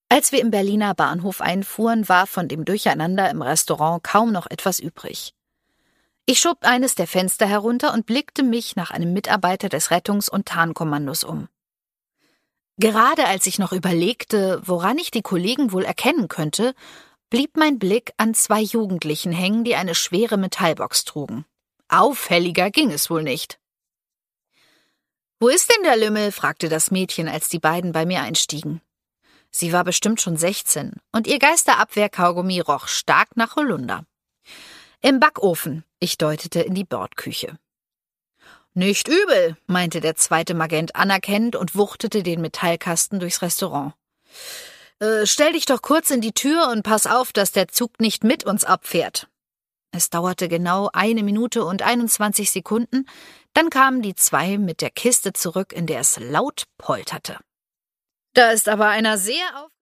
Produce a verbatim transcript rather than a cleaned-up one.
Als wir im Berliner Bahnhof einfuhren, war von dem Durcheinander im Restaurant kaum noch etwas übrig. Ich schob eines der Fenster herunter und blickte mich nach einem Mitarbeiter des Rettungs- und Tarnkommandos um. Gerade als ich noch überlegte, woran ich die Kollegen wohl erkennen könnte, blieb mein Blick an zwei Jugendlichen hängen, die eine schwere Metallbox trugen. Auffälliger ging es wohl nicht. »Wo ist denn der Lümmel?« fragte das Mädchen, als die beiden bei mir einstiegen. Sie war bestimmt schon sechzehn und ihr Geisterabwehr-Kaugummi roch stark nach Holunder. »Im Backofen«, ich deutete in die Bordküche. »Nicht übel«, meinte der zweite Magent anerkennend und wuchtete den Metallkasten durchs Restaurant. Äh, »Stell dich doch kurz in die Tür und pass auf, dass der Zug nicht mit uns abfährt.« Es dauerte genau eine Minute und einundzwanzig Sekunden, dann kamen die zwei mit der Kiste zurück, in der es laut polterte. »Da ist aber einer sehr auf